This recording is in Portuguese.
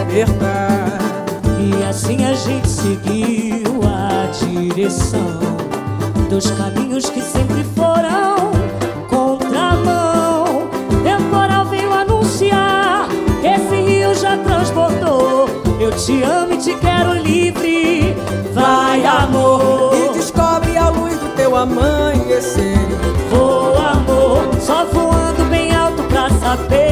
libertar. E assim a gente seguiu a direção dos caminhos que sempre foram contramão. Temporal veio anunciar que esse rio já transbordou. Eu te amo e te quero livre, vai amor. E descobre a luz do teu amanhecer. Voa amor, só voando bem alto pra saber